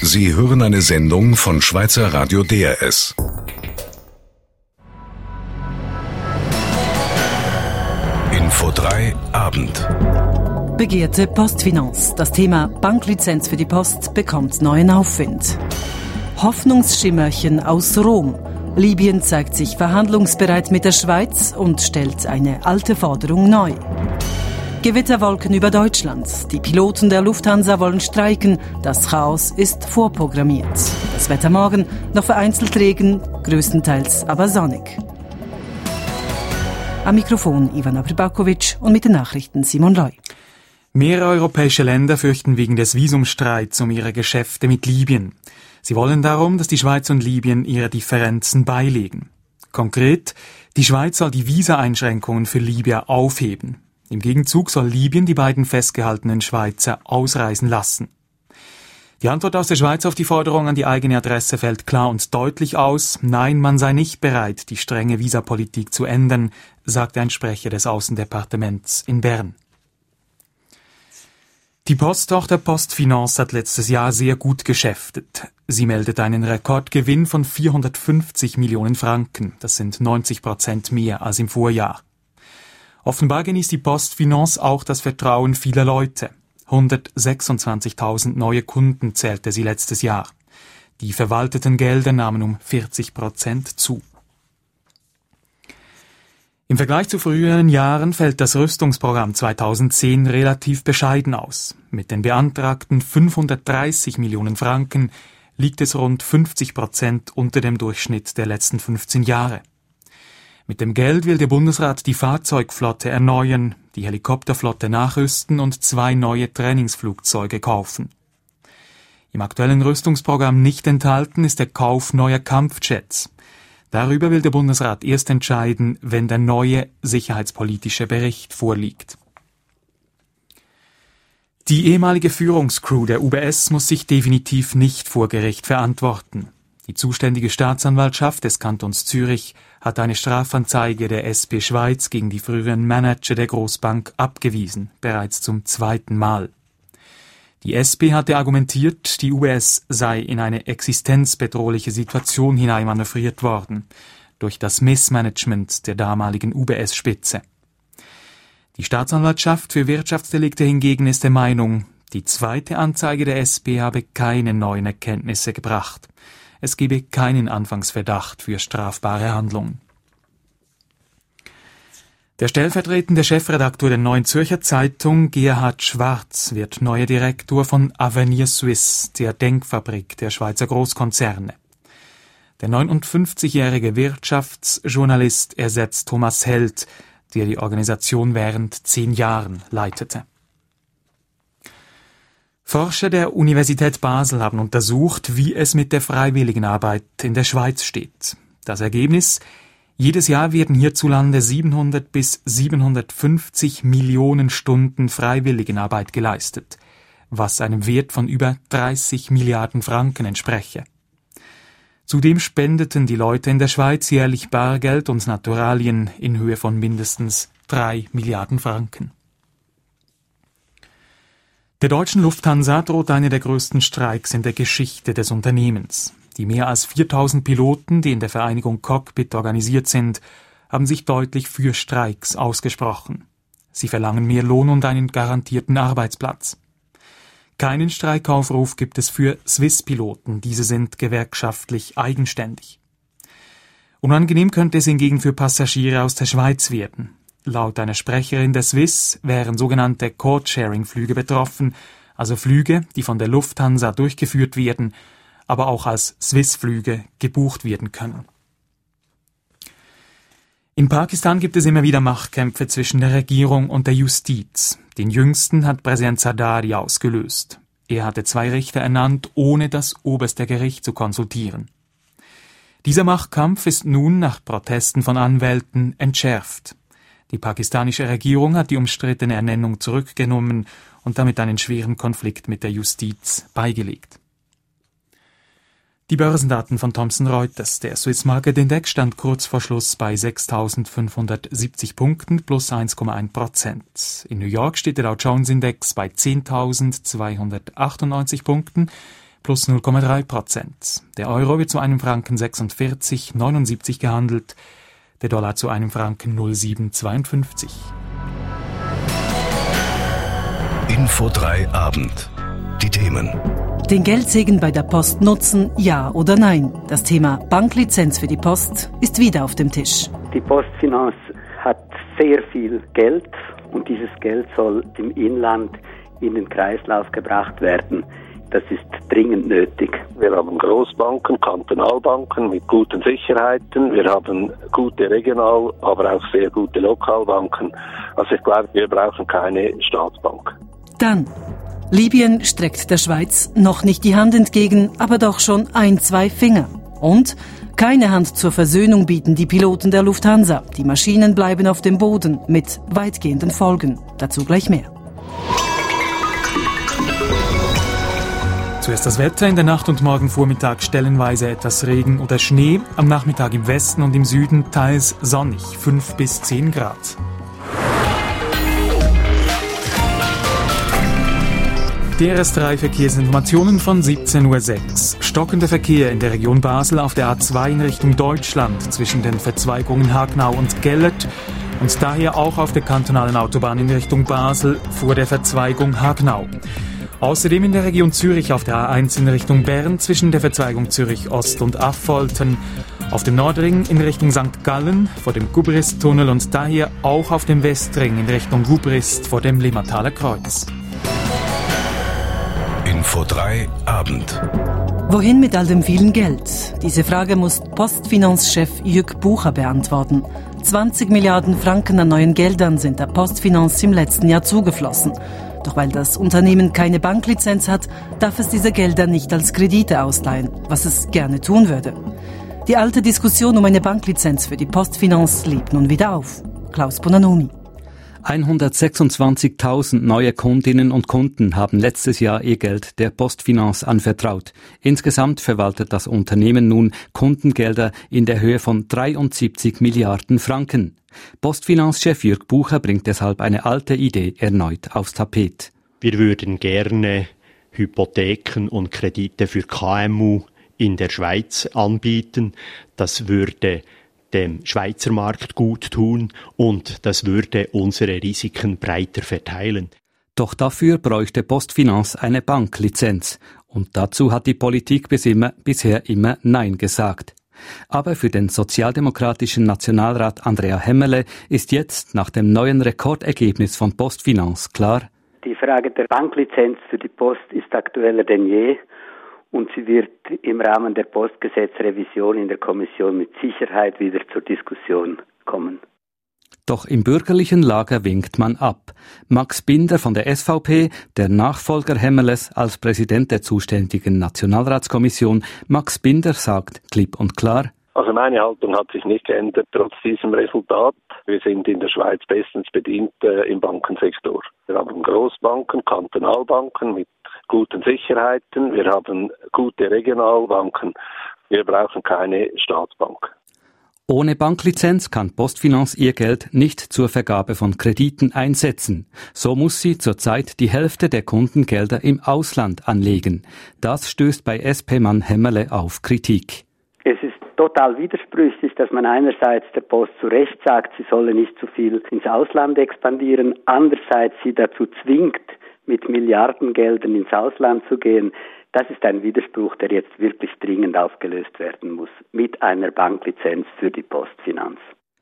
Sie hören eine Sendung von Schweizer Radio DRS. Info 3 Abend. Begehrte Postfinance. Das Thema Banklizenz für die Post bekommt neuen Aufwind. Hoffnungsschimmerchen aus Rom. Libyen zeigt sich verhandlungsbereit mit der Schweiz und stellt eine alte Forderung neu. Gewitterwolken über Deutschland. Die Piloten der Lufthansa wollen streiken. Das Chaos ist vorprogrammiert. Das Wetter morgen noch vereinzelt Regen, größtenteils aber sonnig. Am Mikrofon Ivana Pribakovic und mit den Nachrichten Simon Loy. Mehrere europäische Länder fürchten wegen des Visumstreits um ihre Geschäfte mit Libyen. Sie wollen darum, dass die Schweiz und Libyen ihre Differenzen beilegen. Konkret, die Schweiz soll die Visa-Einschränkungen für Libyer aufheben. Im Gegenzug soll Libyen die beiden festgehaltenen Schweizer ausreisen lassen. Die Antwort aus der Schweiz auf die Forderung an die eigene Adresse fällt klar und deutlich aus. Nein, man sei nicht bereit, die strenge Visapolitik zu ändern, sagte ein Sprecher des Aussendepartements in Bern. Die Posttochter PostFinance hat letztes Jahr sehr gut geschäftet. Sie meldet einen Rekordgewinn von 450 Millionen Franken. Das sind 90% mehr als im Vorjahr. Offenbar genießt die PostFinance auch das Vertrauen vieler Leute. 126.000 neue Kunden zählte sie letztes Jahr. Die verwalteten Gelder nahmen um 40% zu. Im Vergleich zu früheren Jahren fällt das Rüstungsprogramm 2010 relativ bescheiden aus. Mit den beantragten 530 Millionen Franken liegt es rund 50% unter dem Durchschnitt der letzten 15 Jahre. Mit dem Geld will der Bundesrat die Fahrzeugflotte erneuern, die Helikopterflotte nachrüsten und 2 neue Trainingsflugzeuge kaufen. Im aktuellen Rüstungsprogramm nicht enthalten ist der Kauf neuer Kampfjets. Darüber will der Bundesrat erst entscheiden, wenn der neue sicherheitspolitische Bericht vorliegt. Die ehemalige Führungscrew der UBS muss sich definitiv nicht vor Gericht verantworten. Die zuständige Staatsanwaltschaft des Kantons Zürich hat eine Strafanzeige der SP Schweiz gegen die früheren Manager der Grossbank abgewiesen, bereits zum 2. Mal. Die SP hatte argumentiert, die UBS sei in eine existenzbedrohliche Situation hineinmanövriert worden, durch das Missmanagement der damaligen UBS-Spitze. Die Staatsanwaltschaft für Wirtschaftsdelikte hingegen ist der Meinung, die zweite Anzeige der SP habe keine neuen Erkenntnisse gebracht. Es gebe keinen Anfangsverdacht für strafbare Handlungen. Der stellvertretende Chefredakteur der Neuen Zürcher Zeitung, Gerhard Schwarz, wird neuer Direktor von Avenir Suisse, der Denkfabrik der Schweizer Großkonzerne. Der 59-jährige Wirtschaftsjournalist ersetzt Thomas Held, der die Organisation während 10 Jahren leitete. Forscher der Universität Basel haben untersucht, wie es mit der Freiwilligenarbeit in der Schweiz steht. Das Ergebnis: Jedes Jahr werden hierzulande 700 bis 750 Millionen Stunden Freiwilligenarbeit geleistet, was einem Wert von über 30 Milliarden Franken entspreche. Zudem spendeten die Leute in der Schweiz jährlich Bargeld und Naturalien in Höhe von mindestens 3 Milliarden Franken. Der deutschen Lufthansa droht einer der größten Streiks in der Geschichte des Unternehmens. Die mehr als 4.000 Piloten, die in der Vereinigung Cockpit organisiert sind, haben sich deutlich für Streiks ausgesprochen. Sie verlangen mehr Lohn und einen garantierten Arbeitsplatz. Keinen Streikaufruf gibt es für Swiss-Piloten, diese sind gewerkschaftlich eigenständig. Unangenehm könnte es hingegen für Passagiere aus der Schweiz werden. Laut einer Sprecherin der Swiss wären sogenannte Code-Sharing-Flüge betroffen, also Flüge, die von der Lufthansa durchgeführt werden, aber auch als Swiss-Flüge gebucht werden können. In Pakistan gibt es immer wieder Machtkämpfe zwischen der Regierung und der Justiz. Den jüngsten hat Präsident Zardari ausgelöst. Er hatte 2 Richter ernannt, ohne das oberste Gericht zu konsultieren. Dieser Machtkampf ist nun nach Protesten von Anwälten entschärft. Die pakistanische Regierung hat die umstrittene Ernennung zurückgenommen und damit einen schweren Konflikt mit der Justiz beigelegt. Die Börsendaten von Thomson Reuters. Der Swiss Market Index stand kurz vor Schluss bei 6.570 Punkten plus 1,1%. In New York steht der Dow Jones Index bei 10.298 Punkten plus 0,3%. Der Euro wird zu einem Franken 46,79 gehandelt, der Dollar zu einem Franken 0,752. Info 3 Abend. Die Themen. Den Geldsegen bei der Post nutzen, ja oder nein? Das Thema Banklizenz für die Post ist wieder auf dem Tisch. Die Postfinanz hat sehr viel Geld und dieses Geld soll im Inland in den Kreislauf gebracht werden. Das ist dringend nötig. Wir haben Großbanken, Kantonalbanken mit guten Sicherheiten. Wir haben gute Regional-, aber auch sehr gute Lokalbanken. Also ich glaube, wir brauchen keine Staatsbank. Dann, Libyen streckt der Schweiz noch nicht die Hand entgegen, aber doch schon 1-2 Finger. Und keine Hand zur Versöhnung bieten die Piloten der Lufthansa. Die Maschinen bleiben auf dem Boden mit weitgehenden Folgen. Dazu gleich mehr. Zuerst das Wetter, in der Nacht und morgen Vormittag stellenweise etwas Regen oder Schnee, am Nachmittag im Westen und im Süden teils sonnig, 5 bis 10 Grad. DRS3 Verkehrsinformationen von 17.06 Uhr. Stockender Verkehr in der Region Basel auf der A2 in Richtung Deutschland zwischen den Verzweigungen Hagnau und Gellert und daher auch auf der kantonalen Autobahn in Richtung Basel vor der Verzweigung Hagnau. Außerdem in der Region Zürich auf der A1 in Richtung Bern zwischen der Verzweigung Zürich Ost und Affolten, auf dem Nordring in Richtung St. Gallen vor dem Gubrist-Tunnel und daher auch auf dem Westring in Richtung Gubrist vor dem Limmertaler Kreuz. Info 3 Abend. Wohin mit all dem vielen Geld? Diese Frage muss Postfinanzchef Jürg Bucher beantworten. 20 Milliarden Franken an neuen Geldern sind der Postfinanz im letzten Jahr zugeflossen. Doch weil das Unternehmen keine Banklizenz hat, darf es diese Gelder nicht als Kredite ausleihen, was es gerne tun würde. Die alte Diskussion um eine Banklizenz für die Postfinanz lebt nun wieder auf. Klaus Bonanomi. 126.000 neue Kundinnen und Kunden haben letztes Jahr ihr Geld der Postfinanz anvertraut. Insgesamt verwaltet das Unternehmen nun Kundengelder in der Höhe von 73 Milliarden Franken. Postfinanzchef Jürg Bucher bringt deshalb eine alte Idee erneut aufs Tapet. Wir würden gerne Hypotheken und Kredite für KMU in der Schweiz anbieten. Das würde dem Schweizer Markt gut tun und das würde unsere Risiken breiter verteilen. Doch dafür bräuchte Postfinanz eine Banklizenz. Und dazu hat die Politik bisher immer Nein gesagt. Aber für den sozialdemokratischen Nationalrat Andrea Hemmerle ist jetzt nach dem neuen Rekordergebnis von Postfinanz klar: Die Frage der Banklizenz für die Post ist aktueller denn je und sie wird im Rahmen der Postgesetzrevision in der Kommission mit Sicherheit wieder zur Diskussion kommen. Doch im bürgerlichen Lager winkt man ab. Max Binder von der SVP, der Nachfolger Hemmerles als Präsident der zuständigen Nationalratskommission, Max Binder sagt klipp und klar: Also meine Haltung hat sich nicht geändert, trotz diesem Resultat. Wir sind in der Schweiz bestens bedient im Bankensektor. Wir haben Großbanken, Kantonalbanken mit guten Sicherheiten. Wir haben gute Regionalbanken. Wir brauchen keine Staatsbank. Ohne Banklizenz kann Postfinanz ihr Geld nicht zur Vergabe von Krediten einsetzen. So muss sie zurzeit die Hälfte der Kundengelder im Ausland anlegen. Das stößt bei SP-Mann Hemmerle auf Kritik. Es ist total widersprüchlich, dass man einerseits der Post zu Recht sagt, sie solle nicht zu viel ins Ausland expandieren, andererseits sie dazu zwingt, mit Milliardengeldern ins Ausland zu gehen. Das ist ein Widerspruch, der jetzt wirklich dringend aufgelöst werden muss, mit einer Banklizenz für die Postfinanz.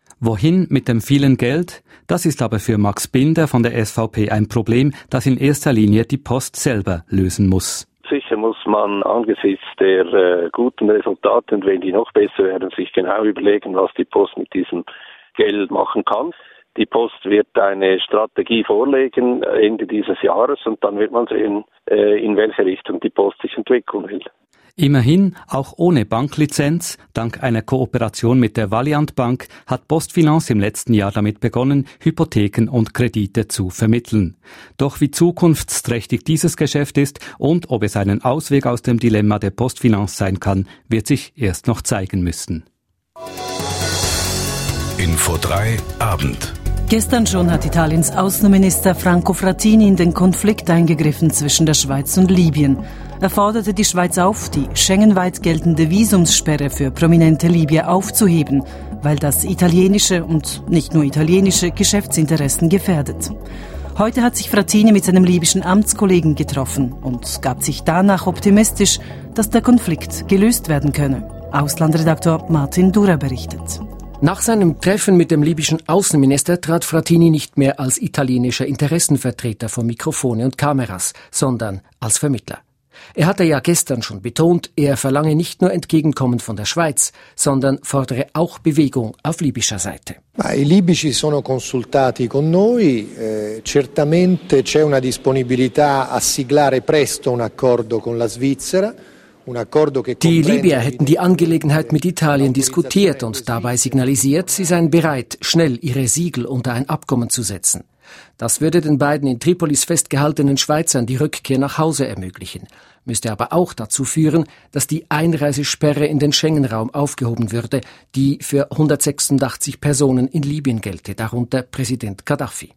Wohin mit dem vielen Geld? Das ist aber für Max Binder von der SVP ein Problem, das in erster Linie die Post selber lösen muss. Sicher muss man angesichts der guten Resultate, und wenn die noch besser werden, sich genau überlegen, was die Post mit diesem Geld machen kann. Die Post wird eine Strategie vorlegen Ende dieses Jahres und dann wird man sehen, in welche Richtung die Post sich entwickeln will. Immerhin, auch ohne Banklizenz, dank einer Kooperation mit der Valiant Bank, hat Postfinanz im letzten Jahr damit begonnen, Hypotheken und Kredite zu vermitteln. Doch wie zukunftsträchtig dieses Geschäft ist und ob es einen Ausweg aus dem Dilemma der Postfinanz sein kann, wird sich erst noch zeigen müssen. Info 3 Abend. Gestern schon hat Italiens Außenminister Franco Frattini in den Konflikt eingegriffen zwischen der Schweiz und Libyen. Er forderte die Schweiz auf, die schengenweit geltende Visumssperre für prominente Libyer aufzuheben, weil das italienische und nicht nur italienische Geschäftsinteressen gefährdet. Heute hat sich Frattini mit seinem libyschen Amtskollegen getroffen und gab sich danach optimistisch, dass der Konflikt gelöst werden könne. Auslandredaktor Martin Durer berichtet. Nach seinem Treffen mit dem libyschen Außenminister trat Frattini nicht mehr als italienischer Interessenvertreter vor Mikrofone und Kameras, sondern als Vermittler. Er hatte ja gestern schon betont, er verlange nicht nur Entgegenkommen von der Schweiz, sondern fordere auch Bewegung auf libyscher Seite. I libici sono consultati con noi, certamente c'è una disponibilità a siglare presto un accordo con la Svizzera. Die Libyer hätten die Angelegenheit mit Italien diskutiert und dabei signalisiert, sie seien bereit, schnell ihre Siegel unter ein Abkommen zu setzen. Das würde den beiden in Tripolis festgehaltenen Schweizern die Rückkehr nach Hause ermöglichen, müsste aber auch dazu führen, dass die Einreisesperre in den Schengen-Raum aufgehoben würde, die für 186 Personen in Libyen gelte, darunter Präsident Gaddafi.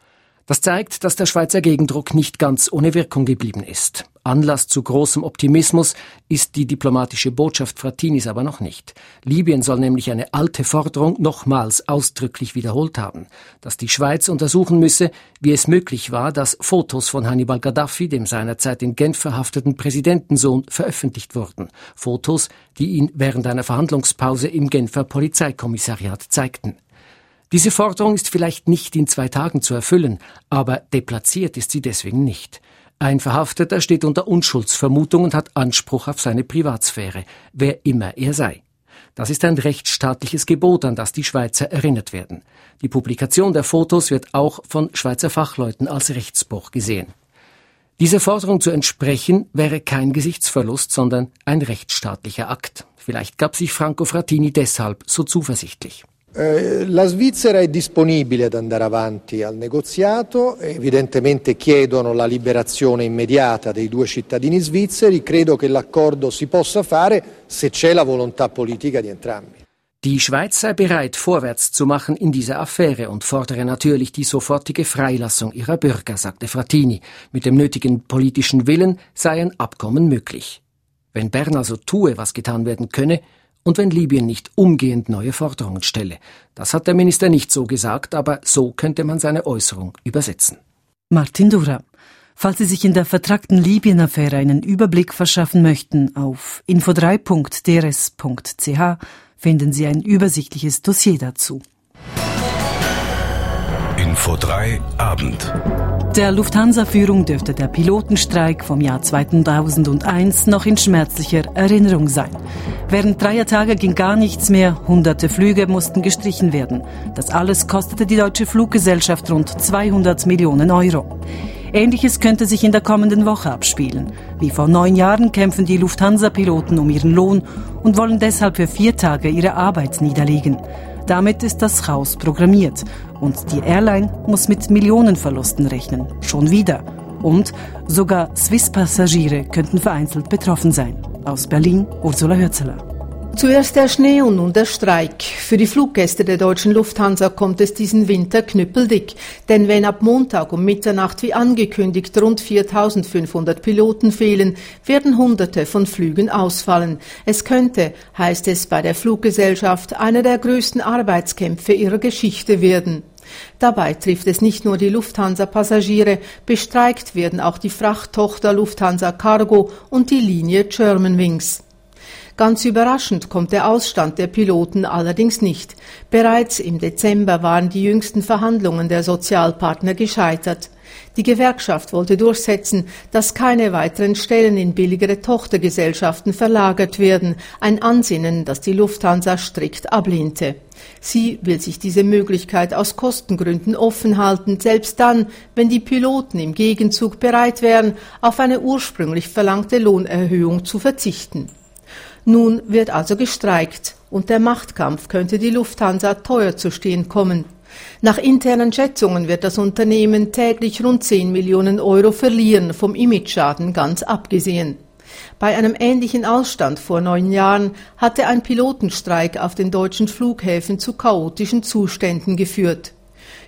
Das zeigt, dass der Schweizer Gegendruck nicht ganz ohne Wirkung geblieben ist. Anlass zu großem Optimismus ist die diplomatische Botschaft Frattinis aber noch nicht. Libyen soll nämlich eine alte Forderung nochmals ausdrücklich wiederholt haben, dass die Schweiz untersuchen müsse, wie es möglich war, dass Fotos von Hannibal Gaddafi, dem seinerzeit in Genf verhafteten Präsidentensohn, veröffentlicht wurden. Fotos, die ihn während einer Verhandlungspause im Genfer Polizeikommissariat zeigten. Diese Forderung ist vielleicht nicht in 2 Tagen zu erfüllen, aber deplatziert ist sie deswegen nicht. Ein Verhafteter steht unter Unschuldsvermutung und hat Anspruch auf seine Privatsphäre, wer immer er sei. Das ist ein rechtsstaatliches Gebot, an das die Schweizer erinnert werden. Die Publikation der Fotos wird auch von Schweizer Fachleuten als Rechtsbruch gesehen. Dieser Forderung zu entsprechen, wäre kein Gesichtsverlust, sondern ein rechtsstaatlicher Akt. Vielleicht gab sich Franco Frattini deshalb so zuversichtlich. La Svizzera è disponibile ad andare avanti al negoziato, evidentemente chiedono la liberazione immediata dei 2 cittadini svizzeri, credo che l'accordo si possa fare se c'è la volontà politica di entrambi. Die Schweiz sei bereit, vorwärts zu machen in dieser Affäre und fordere natürlich die sofortige Freilassung ihrer Bürger, sagte Frattini. Mit dem nötigen politischen Willen sei ein Abkommen möglich. Wenn Bern also tue, was getan werden könne, und wenn Libyen nicht umgehend neue Forderungen stelle. Das hat der Minister nicht so gesagt, aber so könnte man seine Äußerung übersetzen. Martin Durer. Falls Sie sich in der vertrackten Libyen-Affäre einen Überblick verschaffen möchten, auf info3.drs.ch finden Sie ein übersichtliches Dossier dazu. Info 3 Abend. Der Lufthansa-Führung dürfte der Pilotenstreik vom Jahr 2001 noch in schmerzlicher Erinnerung sein. Während 3 Tage ging gar nichts mehr, hunderte Flüge mussten gestrichen werden. Das alles kostete die deutsche Fluggesellschaft rund 200 Millionen Euro. Ähnliches könnte sich in der kommenden Woche abspielen. Wie vor 9 Jahren kämpfen die Lufthansa-Piloten um ihren Lohn und wollen deshalb für 4 Tage ihre Arbeit niederlegen. Damit ist das Chaos programmiert und die Airline muss mit Millionenverlusten rechnen. Schon wieder. Und sogar Swiss-Passagiere könnten vereinzelt betroffen sein. Aus Berlin, Ursula Hürzeler. Zuerst der Schnee und nun der Streik. Für die Fluggäste der deutschen Lufthansa kommt es diesen Winter knüppeldick. Denn wenn ab Montag um Mitternacht wie angekündigt rund 4.500 Piloten fehlen, werden Hunderte von Flügen ausfallen. Es könnte, heißt es bei der Fluggesellschaft, einer der größten Arbeitskämpfe ihrer Geschichte werden. Dabei trifft es nicht nur die Lufthansa-Passagiere, bestreikt werden auch die Frachttochter Lufthansa Cargo und die Linie Germanwings. Ganz überraschend kommt der Ausstand der Piloten allerdings nicht. Bereits im Dezember waren die jüngsten Verhandlungen der Sozialpartner gescheitert. Die Gewerkschaft wollte durchsetzen, dass keine weiteren Stellen in billigere Tochtergesellschaften verlagert werden, ein Ansinnen, das die Lufthansa strikt ablehnte. Sie will sich diese Möglichkeit aus Kostengründen offen halten, selbst dann, wenn die Piloten im Gegenzug bereit wären, auf eine ursprünglich verlangte Lohnerhöhung zu verzichten. Nun wird also gestreikt und der Machtkampf könnte die Lufthansa teuer zu stehen kommen. Nach internen Schätzungen wird das Unternehmen täglich rund 10 Millionen Euro verlieren, vom Imageschaden ganz abgesehen. Bei einem ähnlichen Ausstand vor 9 Jahren hatte ein Pilotenstreik auf den deutschen Flughäfen zu chaotischen Zuständen geführt.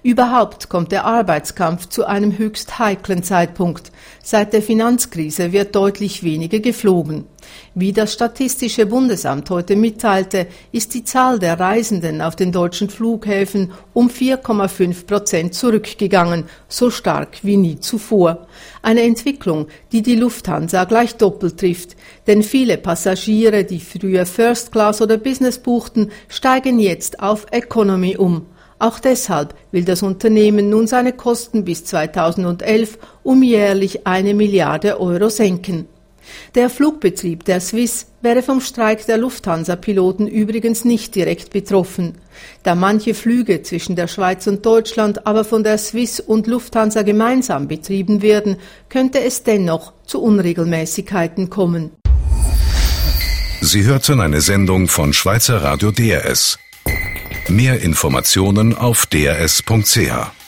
Überhaupt kommt der Arbeitskampf zu einem höchst heiklen Zeitpunkt. Seit der Finanzkrise wird deutlich weniger geflogen. Wie das Statistische Bundesamt heute mitteilte, ist die Zahl der Reisenden auf den deutschen Flughäfen um 4,5% zurückgegangen, so stark wie nie zuvor. Eine Entwicklung, die die Lufthansa gleich doppelt trifft, denn viele Passagiere, die früher First Class oder Business buchten, steigen jetzt auf Economy um. Auch deshalb will das Unternehmen nun seine Kosten bis 2011 um jährlich 1 Milliarde Euro senken. Der Flugbetrieb der Swiss wäre vom Streik der Lufthansa-Piloten übrigens nicht direkt betroffen. Da manche Flüge zwischen der Schweiz und Deutschland aber von der Swiss und Lufthansa gemeinsam betrieben werden, könnte es dennoch zu Unregelmäßigkeiten kommen. Sie hörten eine Sendung von Schweizer Radio DRS. Mehr Informationen auf drs.ch.